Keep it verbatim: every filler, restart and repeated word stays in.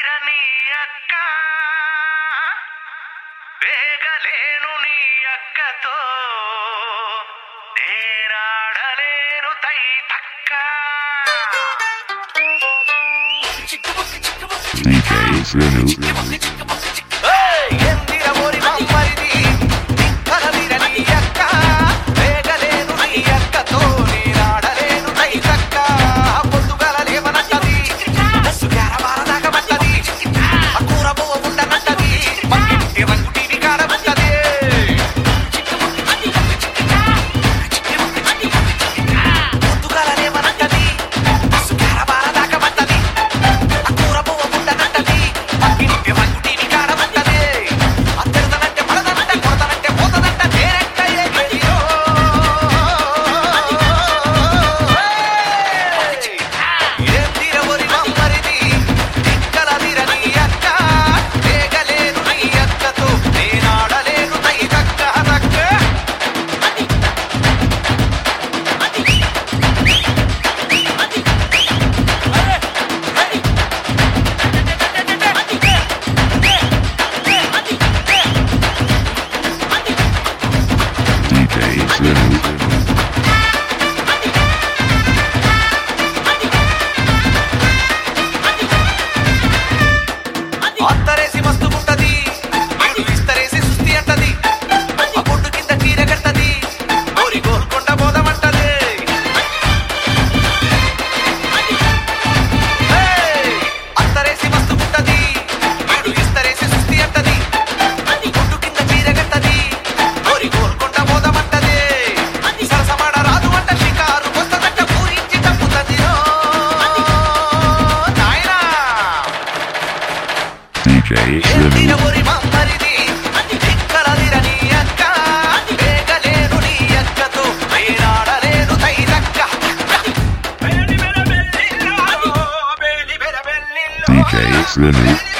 తీరని అక్క వేగలేను నీ అక్కతో నేనాడలేను తై తక్క అత్తరేసి మస్తు గుంటది వీడు ఇస్తరేసి సుస్తి అంటది ఆ పొట్టు కింద కీర కట్టది కోరి కోరుకుంట పోదామంటది అత్తరేసి మస్తు గుంటది వీడు ఇస్తరేసి సుస్తి అంటది పొట్టు కింద కీర కట్టది కోరి కోరుకుంట పోదామంటది సరసమాడ రాదు అంట షికారు కొత్తదంట పూరించి తప్పుతుంది నాయనా తీరవరి మమ్మరిది దిక్కలదిరని అక్క వేగలేను నీ అక్కతో వేనాడలేను తై దక్క D J Slim.